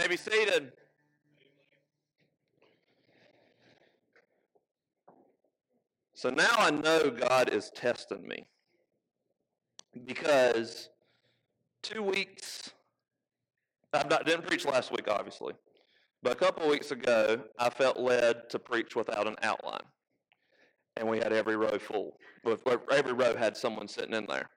may be seated. So now I know God is testing me because 2 weeks, didn't preach last week, obviously, but a couple of weeks ago, I felt led to preach without an outline. And we had every row full. Every row had someone sitting in there.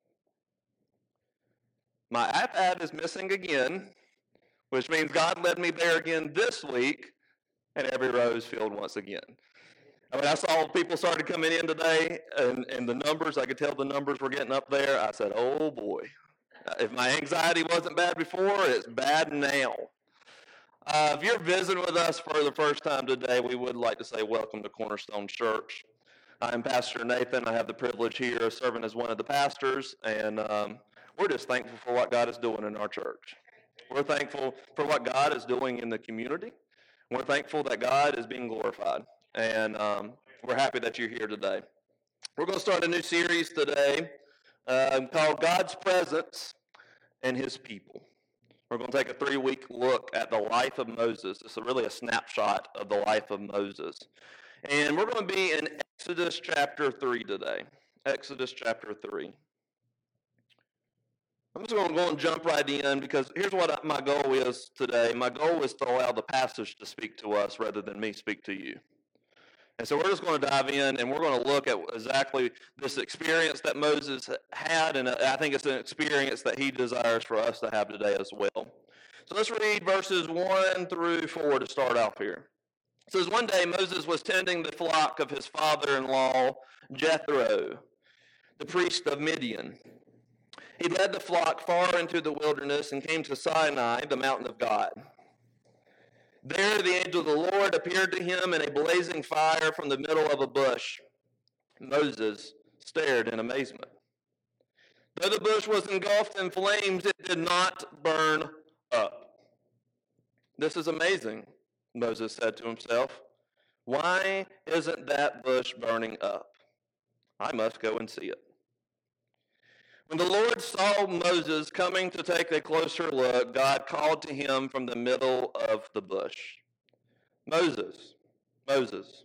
My iPad is missing again, which means God led me there again this week, and every row is filled once again. I mean, I saw people started coming in today, and the numbers, I could tell the numbers were getting up there. I said, oh boy, if my anxiety wasn't bad before, it's bad now. If you're visiting with us for the first time today, we would like to say welcome to Cornerstone Church. I'm Pastor Nathan. I have the privilege here of serving as one of the pastors, and we're just thankful for what God is doing in our church. We're thankful for what God is doing in the community. We're thankful that God is being glorified, and we're happy that you're here today. We're going to start a new series today called God's Presence and His People. We're going to take a 3-week look at the life of Moses. It's really a snapshot of the life of Moses. And we're going to be in Exodus chapter 3 today. Exodus chapter 3. I'm just going to go and jump right in because here's what my goal is today. My goal is to allow the passage to speak to us rather than me speak to you. And so we're just going to dive in and we're going to look at exactly this experience that Moses had, and I think it's an experience that he desires for us to have today as well. So let's read verses 1 through 4 to start off here. It says, one day Moses was tending the flock of his father-in-law, Jethro, the priest of Midian. He led the flock far into the wilderness and came to Sinai, the mountain of God. There the angel of the Lord appeared to him in a blazing fire from the middle of a bush. Moses stared in amazement. Though the bush was engulfed in flames, it did not burn up. This is amazing, Moses said to himself. Why isn't that bush burning up? I must go and see it. When the Lord saw Moses coming to take a closer look, God called to him from the middle of the bush, Moses, Moses.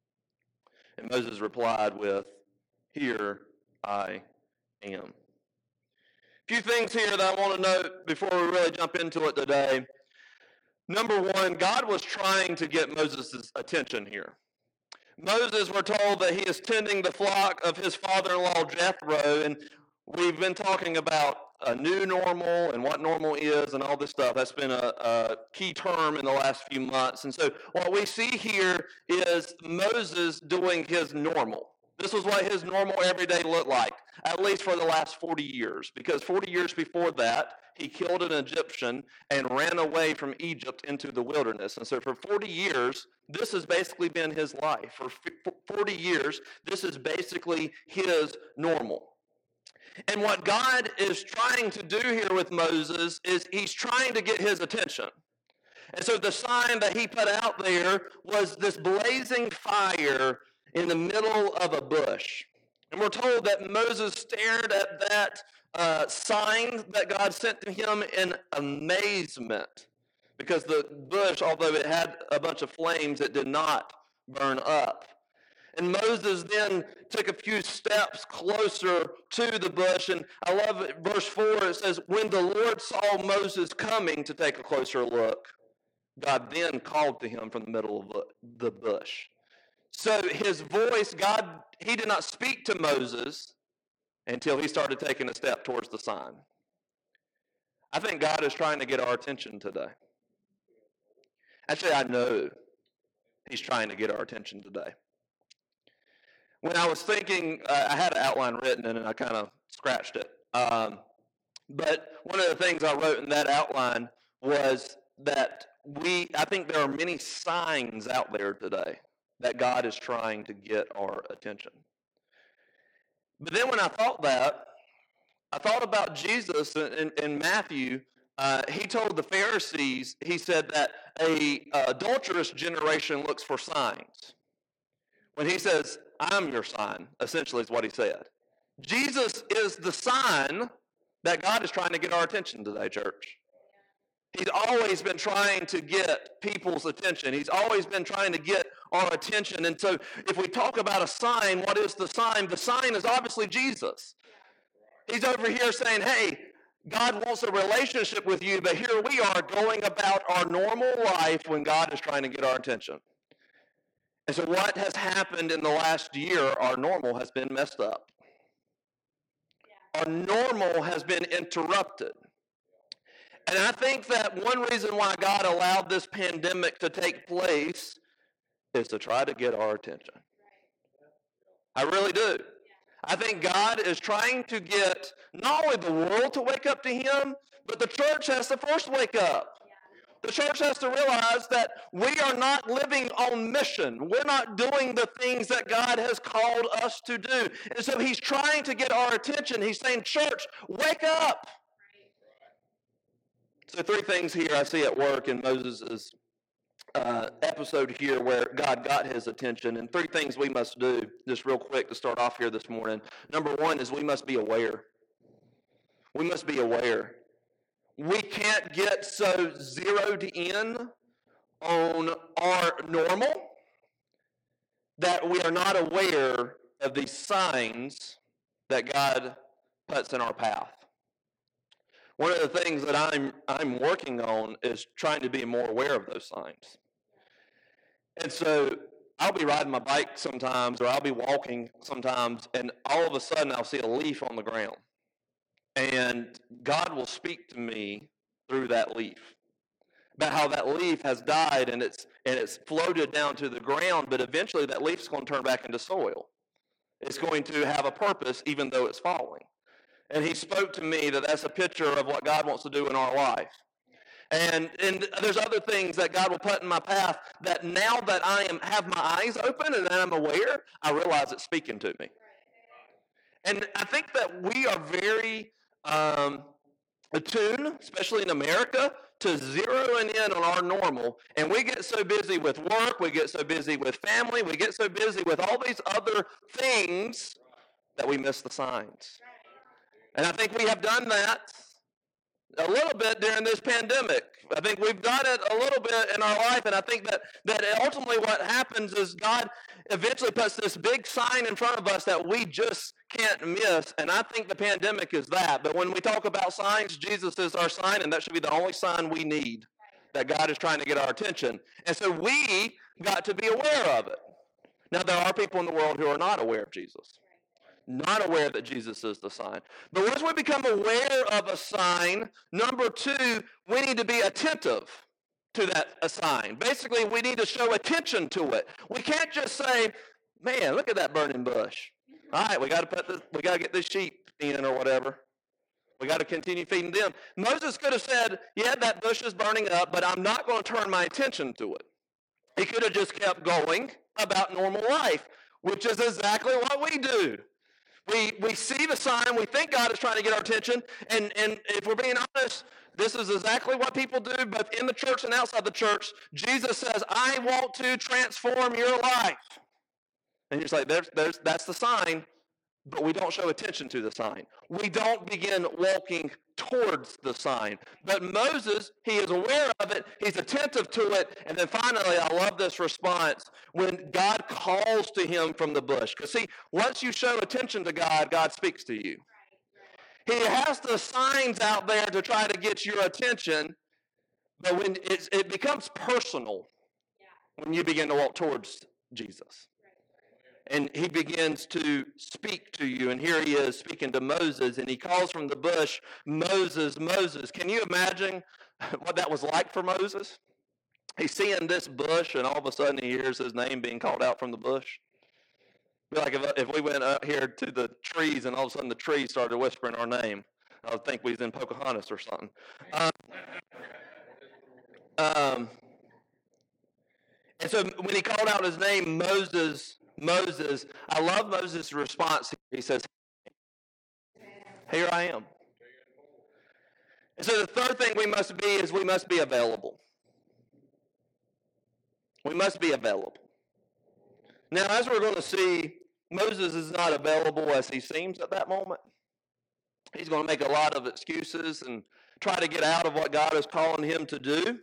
And Moses replied with, here I am. A few things here that I want to note before we really jump into it today. Number one, God was trying to get Moses' attention here. Moses, we're told that he is tending the flock of his father-in-law Jethro, and we've been talking about a new normal and what normal is and all this stuff. That's been a key term in the last few months. And so what we see here is Moses doing his normal. This was what his normal everyday looked like, at least for the last 40 years. Because 40 years before that, he killed an Egyptian and ran away from Egypt into the wilderness. And so for 40 years, this has basically been his life. For 40 years, this is basically his normal. And what God is trying to do here with Moses is he's trying to get his attention. And so the sign that he put out there was this blazing fire in the middle of a bush. And we're told that Moses stared at that sign that God sent to him in amazement. Because the bush, although it had a bunch of flames, it did not burn up. And Moses then took a few steps closer to the bush. And I love it, verse 4, it says, when the Lord saw Moses coming to take a closer look, God then called to him from the middle of the bush. So his voice, God, he did not speak to Moses until he started taking a step towards the sign. I think God is trying to get our attention today. Actually, I know he's trying to get our attention today. When I was thinking, I had an outline written and I kind of scratched it. But one of the things I wrote in that outline was that I think there are many signs out there today that God is trying to get our attention. But then when I thought that, I thought about Jesus in Matthew. He told the Pharisees, he said that a adulterous generation looks for signs. When he says, I'm your sign, essentially is what he said. Jesus is the sign that God is trying to get our attention today, church. He's always been trying to get people's attention. He's always been trying to get our attention. And so if we talk about a sign, what is the sign? The sign is obviously Jesus. He's over here saying, hey, God wants a relationship with you, but here we are going about our normal life when God is trying to get our attention. And so what has happened in the last year, our normal has been messed up. Our normal has been interrupted. And I think that one reason why God allowed this pandemic to take place is to try to get our attention. I really do. I think God is trying to get not only the world to wake up to him, but the church has to first wake up. The church has to realize that we are not living on mission. We're not doing the things that God has called us to do. And so he's trying to get our attention. He's saying, church, wake up. So 3 things here I see at work in Moses' episode here where God got his attention, and 3 things we must do, just real quick to start off here this morning. Number 1 is we must be aware. We must be aware. We can't get so zeroed in on our normal that we are not aware of these signs that God puts in our path. One of the things that I'm working on is trying to be more aware of those signs. And so I'll be riding my bike sometimes, or I'll be walking sometimes, and all of a sudden I'll see a leaf on the ground. And God will speak to me through that leaf about how that leaf has died and it's floated down to the ground, but eventually that leaf's going to turn back into soil. It's going to have a purpose even though it's falling. And he spoke to me that that's a picture of what God wants to do in our life. And there's other things that God will put in my path that now that I have my eyes open and I'm aware, I realize it's speaking to me. And I think that we are very attuned, especially in America, to zeroing in on our normal. And we get so busy with work, we get so busy with family, we get so busy with all these other things that we miss the signs. And I think we have done that a little bit during this pandemic. I think we've done it a little bit in our life, and I think that ultimately what happens is God eventually puts this big sign in front of us that we just can't miss, and I think the pandemic is that. But when we talk about signs, Jesus is our sign, and that should be the only sign we need, that God is trying to get our attention. And so we got to be aware of it. Now, there are people in the world who are not aware of Jesus. Not aware that Jesus is the sign. But once we become aware of a sign, number 2, we need to be attentive to that sign. Basically, we need to show attention to it. We can't just say, man, look at that burning bush. All right, we got to get this sheep in or whatever. We got to continue feeding them. Moses could have said, yeah, that bush is burning up, but I'm not going to turn my attention to it. He could have just kept going about normal life, which is exactly what we do. We see the sign, we think God is trying to get our attention, and if we're being honest, this is exactly what people do, both in the church and outside the church. Jesus says, I want to transform your life. And you're like, that's the sign, but we don't show attention to the sign. We don't begin walking towards the sign. But Moses, he is aware of it, he's attentive to it, and then finally, I love this response, when God calls to him from the bush. Because see, once you show attention to God, God speaks to you. He has the signs out there to try to get your attention, but when it becomes personal when you begin to walk towards Jesus. And he begins to speak to you. And here he is speaking to Moses. And he calls from the bush, Moses, Moses. Can you imagine what that was like for Moses? He's seeing this bush, and all of a sudden he hears his name being called out from the bush. It'd be like if we went out here to the trees, and all of a sudden the trees started whispering our name. I would think we was in Pocahontas or something. And so when he called out his name, Moses, I love Moses' response. He says, here I am. And so the third thing we must be is we must be available. We must be available. Now, as we're going to see, Moses is not available as he seems at that moment. He's going to make a lot of excuses and try to get out of what God is calling him to do.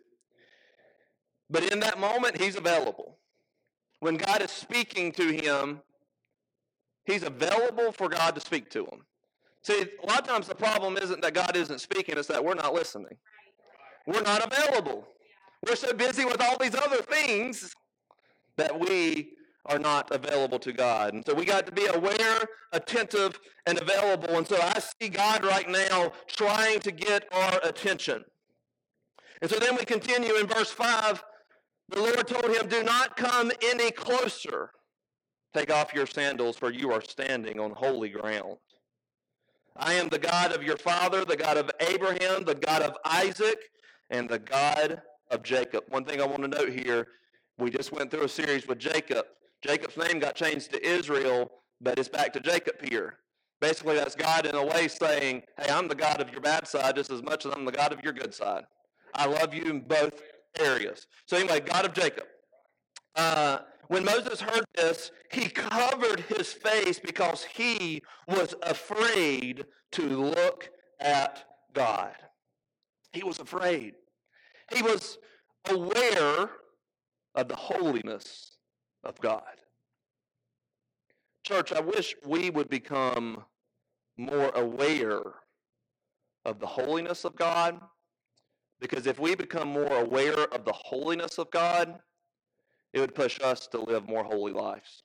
But in that moment, he's available. When God is speaking to him, he's available for God to speak to him. See, a lot of times the problem isn't that God isn't speaking, it's that we're not listening. We're not available. We're so busy with all these other things that we are not available to God. And so we got to be aware, attentive, and available. And so I see God right now trying to get our attention. And so then we continue in verse 5. The Lord told him, do not come any closer. Take off your sandals, for you are standing on holy ground. I am the God of your father, the God of Abraham, the God of Isaac, and the God of Jacob. One thing I want to note here, we just went through a series with Jacob. Jacob's name got changed to Israel, but it's back to Jacob here. Basically, that's God in a way saying, hey, I'm the God of your bad side just as much as I'm the God of your good side. I love you in both areas. So anyway, God of Jacob. When Moses heard this, he covered his face because he was afraid to look at God. He was afraid. He was aware of the holiness of God. Church, I wish we would become more aware of the holiness of God, because if we become more aware of the holiness of God, it would push us to live more holy lives.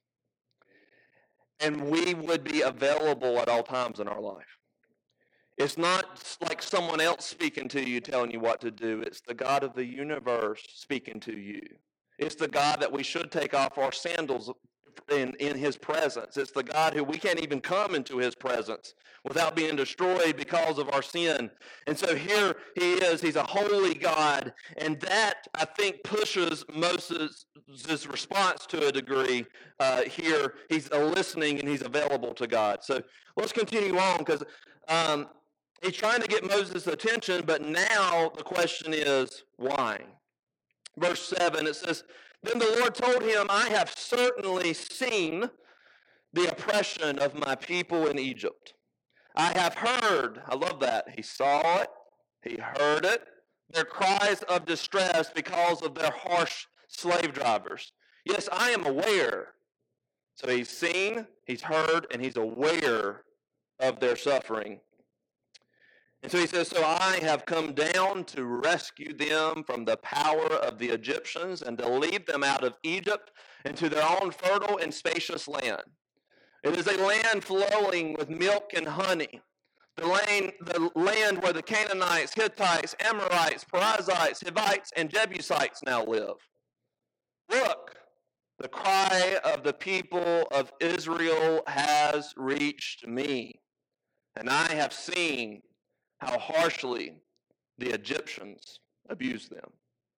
And we would be available at all times in our life. It's not like someone else speaking to you, telling you what to do. It's the God of the universe speaking to you. It's the God that we should take off our sandals in his presence. It's the God who we can't even come into his presence without being destroyed because of our sin. And so here he is. He's a holy God. And that, I think, pushes Moses' response to a degree here. He's listening and he's available to God. So let's continue on, because he's trying to get Moses' attention, but now the question is, why? Verse 7, it says, then the Lord told him, I have certainly seen the oppression of my people in Egypt. I have heard, I love that, he saw it, he heard it, their cries of distress because of their harsh slave drivers. Yes, I am aware. So he's seen, he's heard, and he's aware of their suffering. And so he says, so I have come down to rescue them from the power of the Egyptians and to lead them out of Egypt into their own fertile and spacious land. It is a land flowing with milk and honey, the land where the Canaanites, Hittites, Amorites, Perizzites, Hivites, and Jebusites now live. Look, the cry of the people of Israel has reached me, and I have seen how harshly the Egyptians abuse them.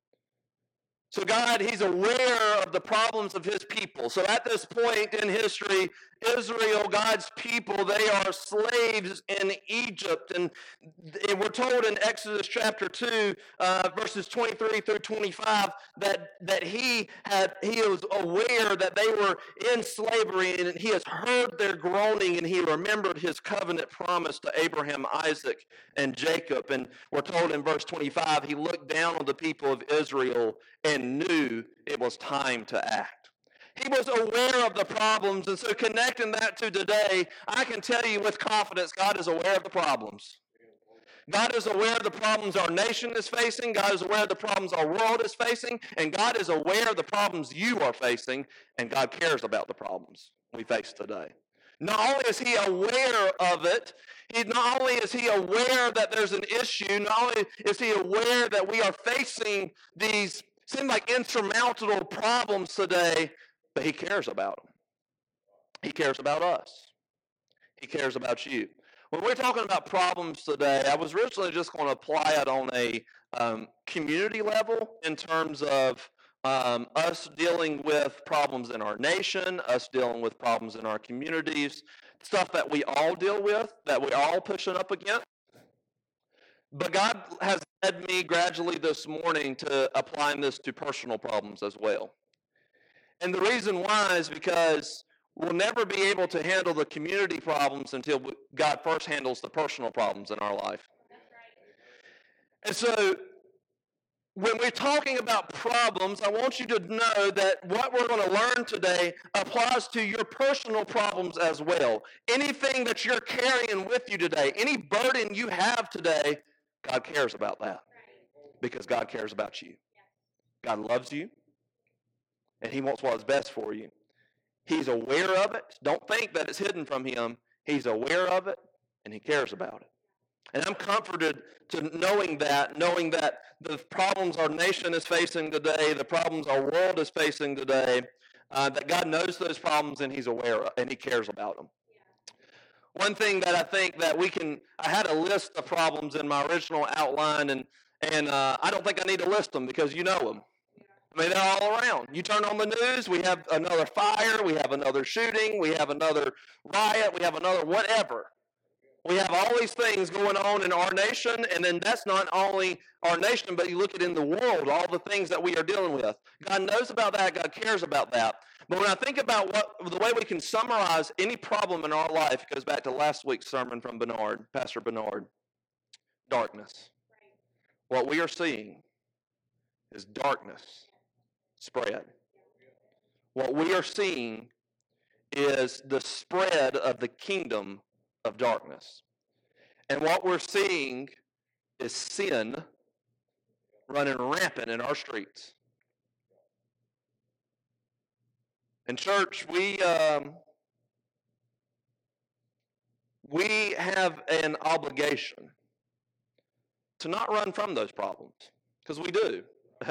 So God, he's aware of the problems of his people. So at this point in history, Israel, God's people, they are slaves in Egypt. And we're told in Exodus chapter 2, verses 23 through 25, that he was aware that they were in slavery, and he has heard their groaning, and he remembered his covenant promise to Abraham, Isaac, and Jacob. And we're told in verse 25, he looked down on the people of Israel and knew it was time to act. He was aware of the problems, and so connecting that to today, I can tell you with confidence, God is aware of the problems. God is aware of the problems our nation is facing. God is aware of the problems our world is facing. And God is aware of the problems you are facing, and God cares about the problems we face today. Not only is he aware of it, not only is he aware that there's an issue, not only is he aware that we are facing these seem like insurmountable problems today, but he cares about them. He cares about us. He cares about you. When we're talking about problems today, I was originally just going to apply it on a community level in terms of us dealing with problems in our nation, us dealing with problems in our communities, stuff that we all deal with, that we're all pushing up against. But God has led me gradually this morning to applying this to personal problems as well. And the reason why is because we'll never be able to handle the community problems until God first handles the personal problems in our life. And so when we're talking about problems, I want you to know that what we're going to learn today applies to your personal problems as well. Anything that you're carrying with you today, any burden you have today, God cares about that because God cares about you. God loves you, and he wants what's best for you. He's aware of it. Don't think that it's hidden from him. He's aware of it, and he cares about it. And I'm comforted to knowing that the problems our nation is facing today, the problems our world is facing today, that God knows those problems and he's aware of, and he cares about them. Yeah. One thing that I think that I had a list of problems in my original outline, and I don't think I need to list them because you know them. I mean, they're all around. You turn on the news, we have another fire, we have another shooting, we have another riot, we have another whatever. We have all these things going on in our nation, and then that's not only our nation, but you look at in the world, all the things that we are dealing with. God knows about that. God cares about that. But when I think about the way we can summarize any problem in our life, it goes back to last week's sermon from Pastor Bernard. Darkness. What we are seeing is darkness spread. What we are seeing is the spread of the kingdom of darkness. And what we're seeing is sin running rampant in our streets. In church, we have an obligation to not run from those problems, because we do.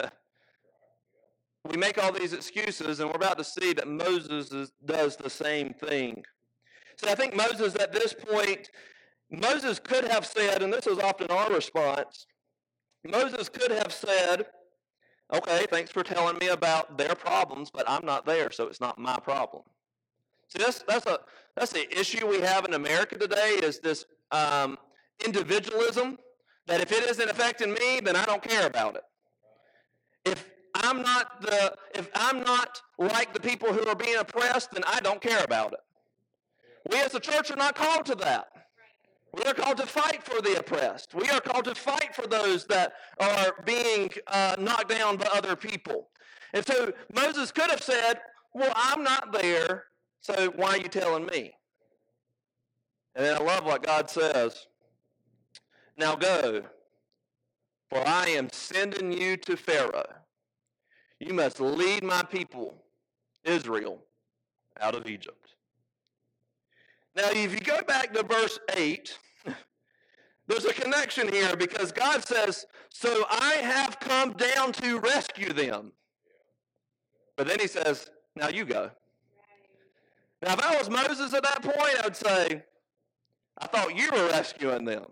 We make all these excuses, and we're about to see that Moses does the same thing. So I think Moses at this point, Moses could have said, and this is often our response, Moses could have said, okay, thanks for telling me about their problems, but I'm not there, so it's not my problem. See, that's the issue we have in America today, is this individualism, that if it isn't affecting me, then I don't care about it. If I'm not like the people who are being oppressed, then I don't care about it. We as a church are not called to that. We are called to fight for the oppressed. We are called to fight for those that are being knocked down by other people. And so Moses could have said, well, I'm not there, so why are you telling me? And then I love what God says. Now go, for I am sending you to Pharaoh. You must lead my people, Israel, out of Egypt. Now, if you go back to verse 8, there's a connection here, because God says, so I have come down to rescue them. But then he says, now you go. Now, if I was Moses at that point, I would say, I thought you were rescuing them.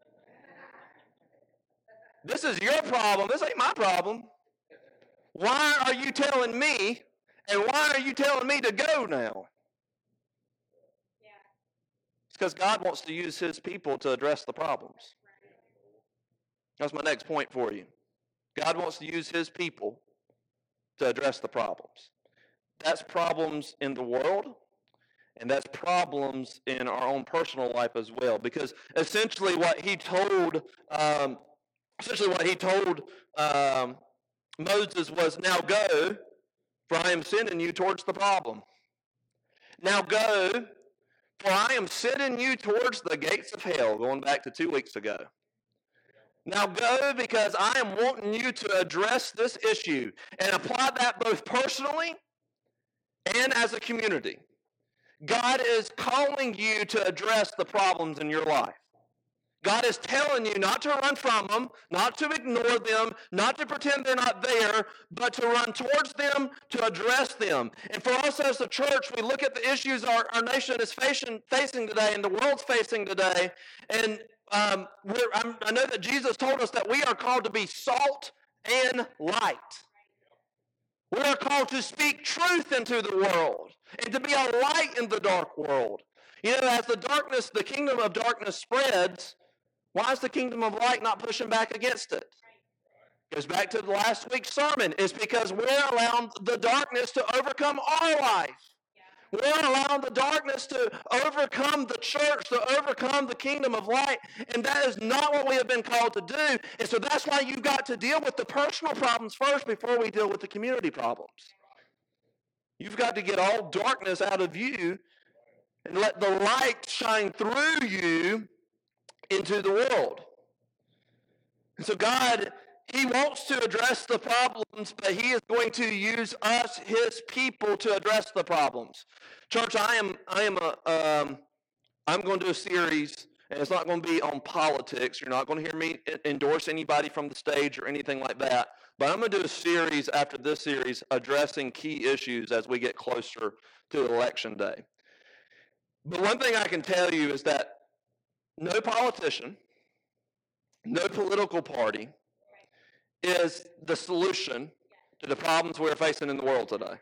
This is your problem. This ain't my problem. Why are you telling me, and why are you telling me to go now? It's because God wants to use his people to address the problems. That's my next point for you. God wants to use his people to address the problems. That's problems in the world, and that's problems in our own personal life as well. Because essentially what he told Moses was, now go, for I am sending you towards the problem. Now go, for I am sending you towards the gates of hell, going back to 2 weeks ago. Now go, because I am wanting you to address this issue and apply that both personally and as a community. God is calling you to address the problems in your life. God is telling you not to run from them, not to ignore them, not to pretend they're not there, but to run towards them, to address them. And for us as a church, we look at the issues our nation is facing today and the world's facing today, and I know that Jesus told us that we are called to be salt and light. We are called to speak truth into the world and to be a light in the dark world. You know, as the kingdom of darkness spreads, why is the kingdom of light not pushing back against it? It goes back to last week's sermon. It's because we're allowing the darkness to overcome our life. We're allowing the darkness to overcome the church, to overcome the kingdom of light, and that is not what we have been called to do. And so that's why you've got to deal with the personal problems first before we deal with the community problems. You've got to get all darkness out of you and let the light shine through you into the world. And so God, he wants to address the problems, but he is going to use us, his people, to address the problems. Church, I'm going to do a series, and it's not going to be on politics. You're not going to hear me endorse anybody from the stage or anything like that. But I'm going to do a series after this series addressing key issues as we get closer to Election Day. But one thing I can tell you is that no politician, no political party is the solution to the problems we're facing in the world today.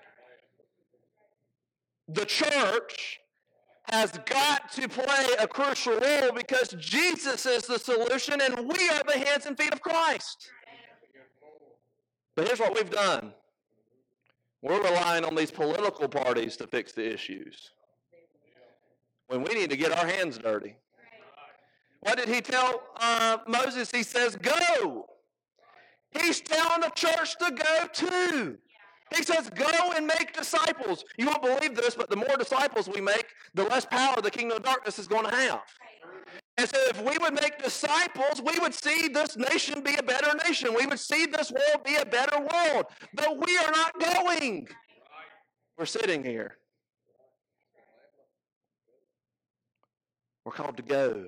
The church has got to play a crucial role because Jesus is the solution and we are the hands and feet of Christ. But here's what we've done. We're relying on these political parties to fix the issues when we need to get our hands dirty. What did he tell Moses? He says, go. He's telling the church to go too. He says, go and make disciples. You won't believe this, but the more disciples we make, the less power the kingdom of darkness is going to have. And so if we would make disciples, we would see this nation be a better nation. We would see this world be a better world. But we are not going. We're sitting here. We're called to go.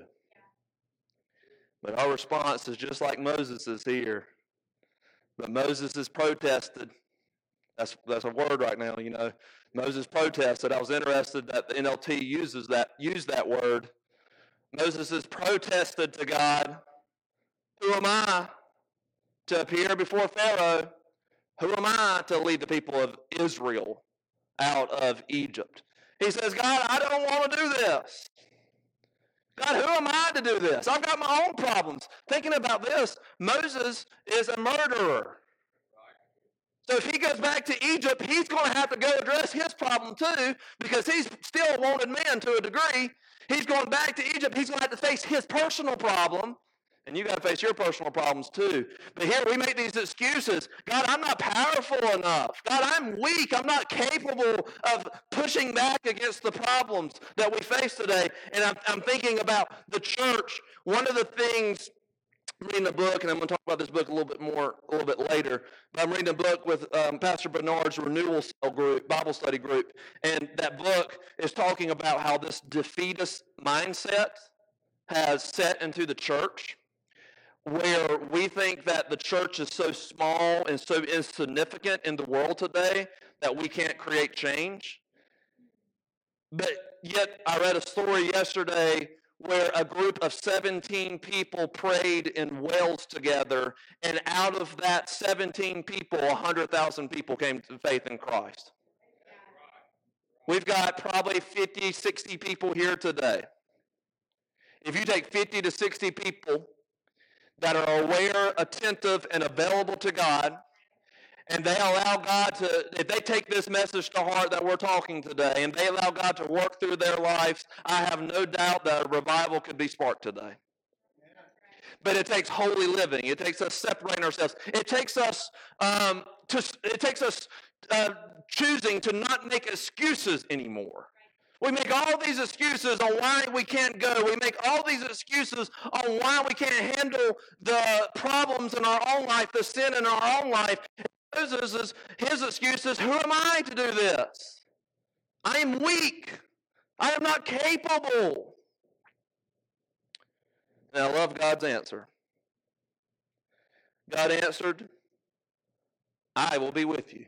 But our response is just like Moses is here. But Moses has protested. That's a word right now, you know. Moses protested. I was interested that the NLT used that word. Moses has protested to God. Who am I to appear before Pharaoh? Who am I to lead the people of Israel out of Egypt? He says, God, I don't want to do this. God, who am I to do this? I've got my own problems. Thinking about this, Moses is a murderer. So if he goes back to Egypt, he's going to have to go address his problem too, because he's still a wanted man to a degree. He's going back to Egypt. He's going to have to face his personal problem, and you got to face your personal problems too. But here we make these excuses. God, I'm not powerful enough. God, I'm weak. I'm not capable of pushing back against the problems that we face today. And I'm thinking about the church. One of the things, I'm reading a book, and I'm going to talk about this book a little bit later. But I'm reading a book with Pastor Bernard's Renewal Cell group, Bible study group, and that book is talking about how this defeatist mindset has set into the church, where we think that the church is so small and so insignificant in the world today that we can't create change. But yet, I read a story yesterday where a group of 17 people prayed in Wales together, and out of that 17 people, 100,000 people came to faith in Christ. We've got probably 50, 60 people here today. If you take 50 to 60 people that are aware, attentive, and available to God, and they allow God to, if they take this message to heart that we're talking today, and they allow God to work through their lives, I have no doubt that a revival could be sparked today. But it takes holy living. It takes us separating ourselves. It takes us choosing to not make excuses anymore. We make all these excuses on why we can't go. We make all these excuses on why we can't handle the problems in our own life, the sin in our own life. His excuse is, who am I to do this? I am weak. I am not capable. And I love God's answer. God answered, I will be with you.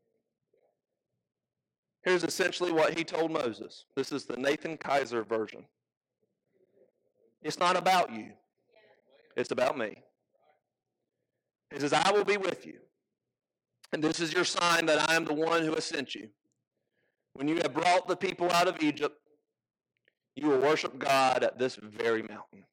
Here's essentially what he told Moses. This is the Nathan Kaiser version. It's not about you. It's about me. He says, I will be with you. And this is your sign that I am the one who has sent you. When you have brought the people out of Egypt, you will worship God at this very mountain.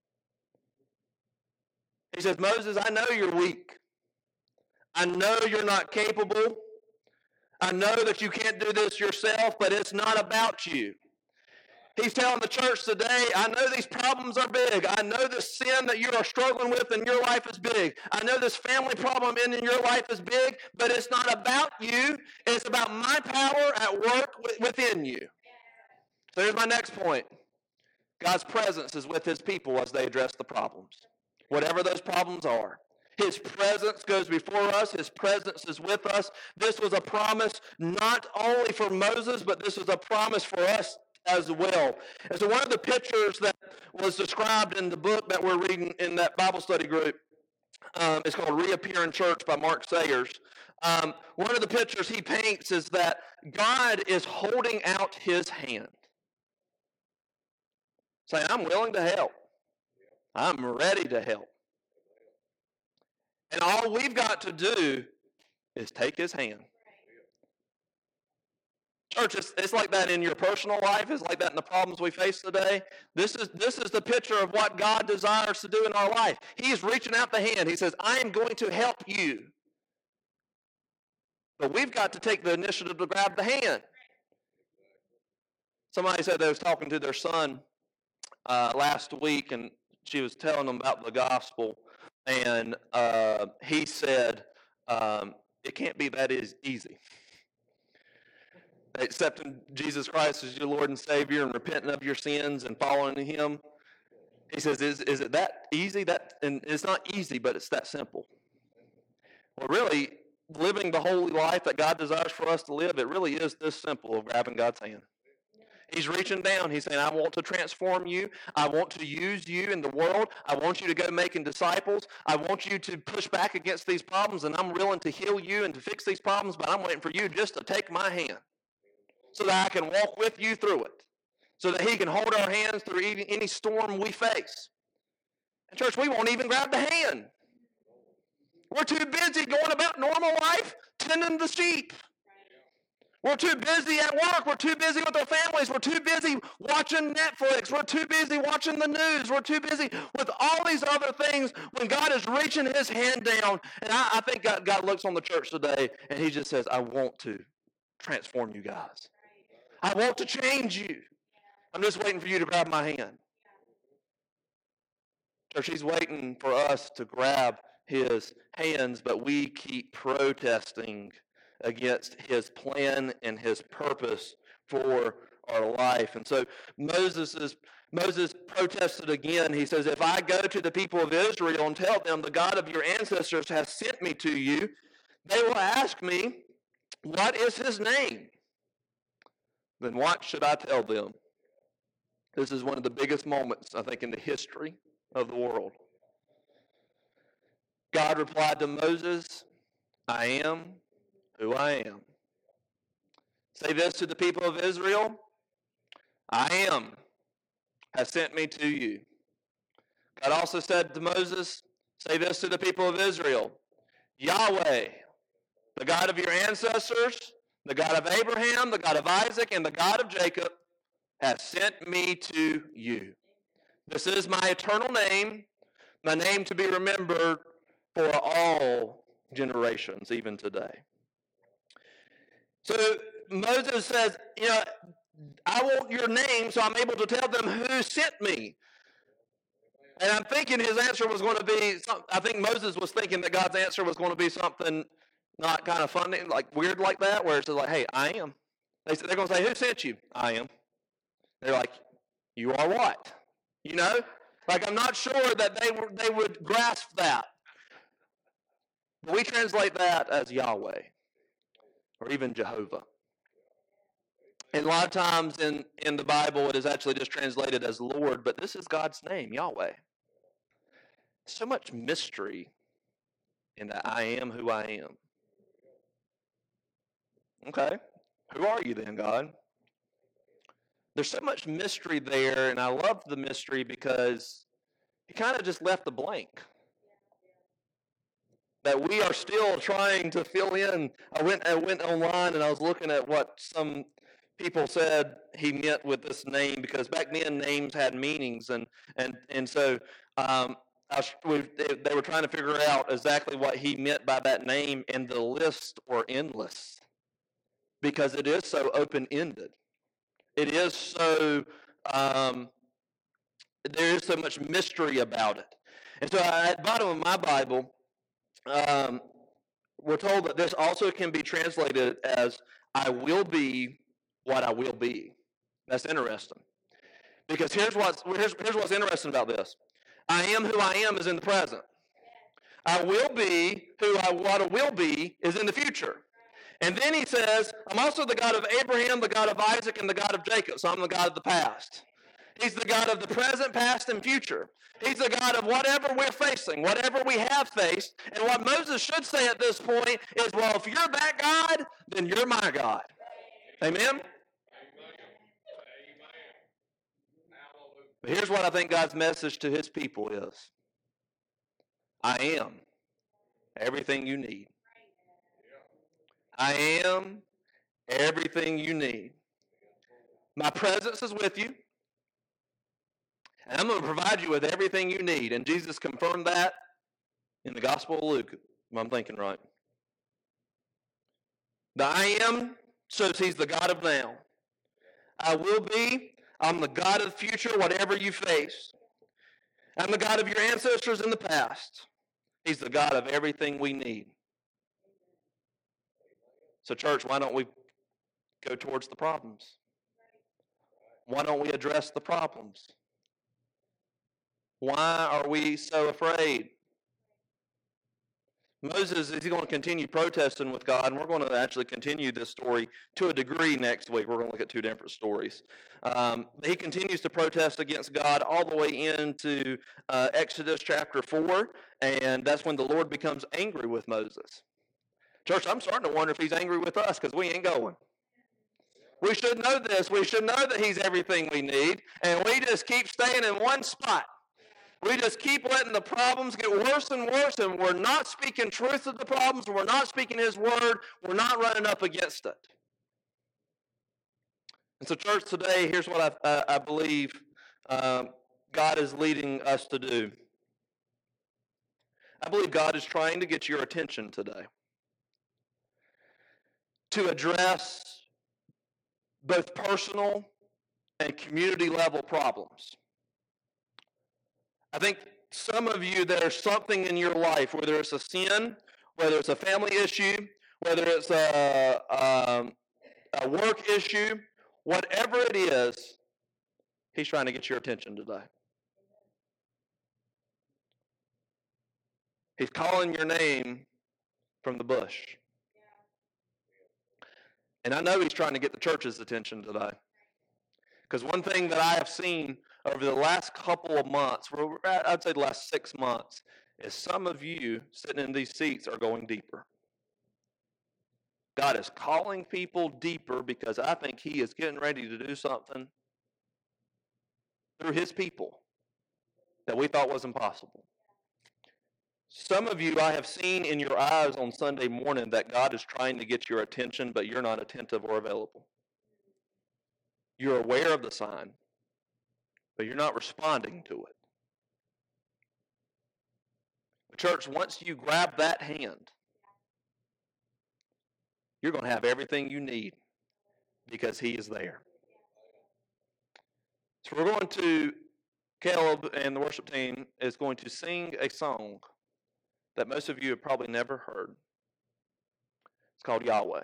He says, Moses, I know you're weak. I know you're not capable. I know that you can't do this yourself, but it's not about you. He's telling the church today, I know these problems are big. I know the sin that you are struggling with in your life is big. I know this family problem in your life is big, but it's not about you. It's about my power at work within you. So here's my next point. God's presence is with his people as they address the problems, whatever those problems are. His presence goes before us. His presence is with us. This was a promise not only for Moses, but this is a promise for us as well. And so one of the pictures that was described in the book that we're reading in that Bible study group is called Reappearing Church by Mark Sayers. One of the pictures he paints is that God is holding out his hand, saying, I'm willing to help. I'm ready to help. And all we've got to do is take his hand. Church, it's like that in your personal life. It's like that in the problems we face today. This is the picture of what God desires to do in our life. He's reaching out the hand. He says, I am going to help you. But we've got to take the initiative to grab the hand. Somebody said they was talking to their son last week, and she was telling them about the gospel. And he said, it can't be that easy. Accepting Jesus Christ as your Lord and Savior and repenting of your sins and following him. He says, is it that easy? And it's not easy, but it's that simple. Well, really, living the holy life that God desires for us to live, it really is this simple of grabbing God's hand. He's reaching down. He's saying, I want to transform you. I want to use you in the world. I want you to go making disciples. I want you to push back against these problems, and I'm willing to heal you and to fix these problems, but I'm waiting for you just to take my hand so that I can walk with you through it, so that he can hold our hands through any storm we face. And church, we won't even grab the hand. We're too busy going about normal life, tending the sheep. We're too busy at work. We're too busy with our families. We're too busy watching Netflix. We're too busy watching the news. We're too busy with all these other things when God is reaching his hand down. And I think God looks on the church today and he just says, I want to transform you guys. I want to change you. I'm just waiting for you to grab my hand. Church, he's waiting for us to grab his hands, but we keep protesting against his plan and his purpose for our life. And so Moses protested again. He says, if I go to the people of Israel and tell them the God of your ancestors has sent me to you, they will ask me, what is his name? Then what should I tell them? This is one of the biggest moments, I think, in the history of the world. God replied to Moses, I am who I am. Say this to the people of Israel, I am has sent me to you. God also said to Moses, say this to the people of Israel, Yahweh, the God of your ancestors, the God of Abraham, the God of Isaac, and the God of Jacob, has sent me to you. This is my eternal name, my name to be remembered for all generations, even today. So Moses says, I want your name so I'm able to tell them who sent me. And I'm thinking his answer was going to be, I think Moses was thinking that God's answer was going to be something not kind of funny, like weird like that, where it's like, hey, I am. They're going to say, who sent you? I am. They're like, you are what? Like I'm not sure that they would grasp that. But we translate that as Yahweh or even Jehovah. And a lot of times in the Bible, it is actually just translated as Lord, but this is God's name, Yahweh. So much mystery in that I am who I am. Okay, who are you then, God? There's so much mystery there, and I love the mystery because he kind of just left the blank. That we are still trying to fill in. I went online and I was looking at what some people said he meant with this name, because back then names had meanings, and so they were trying to figure out exactly what he meant by that name, and the lists were endless. because it is so open-ended. It is so, there is so much mystery about it. And so at the bottom of my Bible, we're told that this also can be translated as, I will be what I will be. That's interesting. Because here's what's interesting about this. I am who I am is in the present. I will be what I will be is in the future. And then he says, I'm also the God of Abraham, the God of Isaac, and the God of Jacob. So I'm the God of the past. He's the God of the present, past, and future. He's the God of whatever we're facing, whatever we have faced. And what Moses should say at this point is, well, if you're that God, then you're my God. Amen? But here's what I think God's message to his people is. I am everything you need. I am everything you need. My presence is with you. And I'm going to provide you with everything you need. And Jesus confirmed that in the Gospel of Luke, if I'm thinking right. The I am shows he's the God of now. I will be, I'm the God of the future, whatever you face. I'm the God of your ancestors in the past. He's the God of everything we need. So church, why don't we go towards the problems? Why don't we address the problems? Why are we so afraid? Moses, is he going to continue protesting with God? And we're going to actually continue this story to a degree next week. We're going to look at two different stories. He continues to protest against God all the way into Exodus chapter 4, and that's when the Lord becomes angry with Moses. Church, I'm starting to wonder if he's angry with us because we ain't going. We should know this. We should know that he's everything we need, and we just keep staying in one spot. We just keep letting the problems get worse and worse, and we're not speaking truth to the problems. We're not speaking his word. We're not running up against it. And so, church, today, here's what I believe God is leading us to do. I believe God is trying to get your attention today to address both personal and community level problems. I think some of you, there's something in your life, whether it's a sin, whether it's a family issue, whether it's a work issue, whatever it is, he's trying to get your attention today. He's calling your name from the bush. And I know he's trying to get the church's attention today. Because one thing that I have seen over the last couple of months, I'd say the last 6 months, is some of you sitting in these seats are going deeper. God is calling people deeper because I think he is getting ready to do something through his people that we thought was impossible. Some of you I have seen in your eyes on Sunday morning that God is trying to get your attention, but you're not attentive or available. You're aware of the sign, but you're not responding to it. Church, once you grab that hand, you're going to have everything you need because he is there. So we're going to, Caleb and the worship team is going to sing a song that most of you have probably never heard. It's called Yahweh.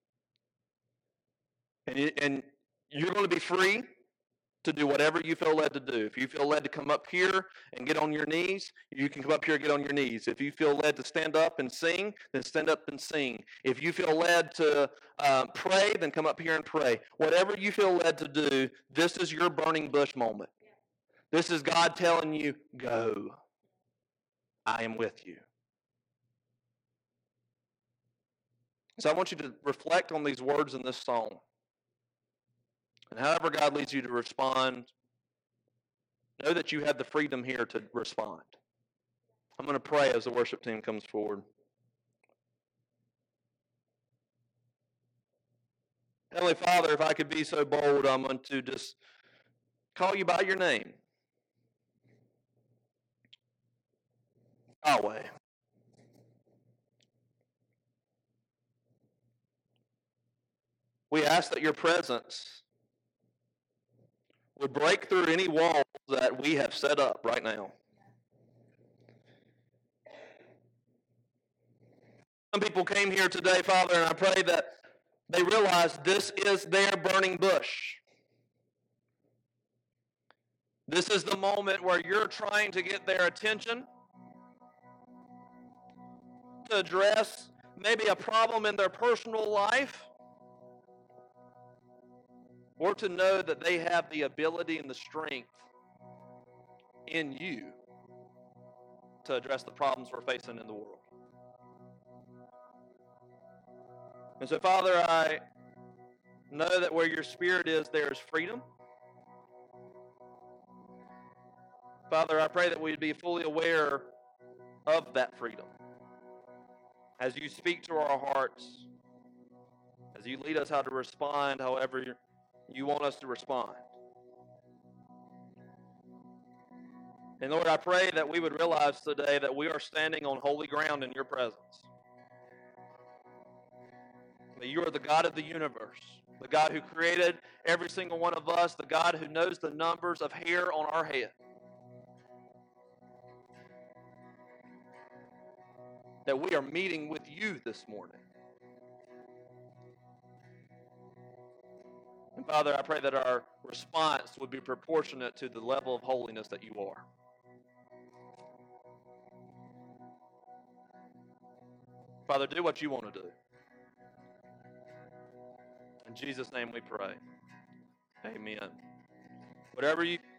And you're going to be free to do whatever you feel led to do. If you feel led to come up here and get on your knees, you can come up here and get on your knees. If you feel led to stand up and sing, then stand up and sing. If you feel led to pray, then come up here and pray. Whatever you feel led to do, this is your burning bush moment. This is God telling you, go. I am with you. So I want you to reflect on these words in this song. And however God leads you to respond, know that you have the freedom here to respond. I'm going to pray as the worship team comes forward. Heavenly Father, if I could be so bold, I'm going to just call you by your name. Yahweh. We ask that your presence would break through any walls that we have set up right now. Some people came here today, Father, and I pray that they realize this is their burning bush. This is the moment where you're trying to get their attention, to address maybe a problem in their personal life, or to know that they have the ability and the strength in you to address the problems we're facing in the world. And so, Father, I know that where your Spirit is, there is freedom. Father, I pray that we'd be fully aware of that freedom as you speak to our hearts, as you lead us how to respond however you want us to respond. And Lord, I pray that we would realize today that we are standing on holy ground in your presence. That you are the God of the universe, the God who created every single one of us, the God who knows the numbers of hair on our head. That we are meeting with you this morning. And Father, I pray that our response would be proportionate to the level of holiness that you are. Father, do what you want to do. In Jesus' name we pray. Amen. Whatever you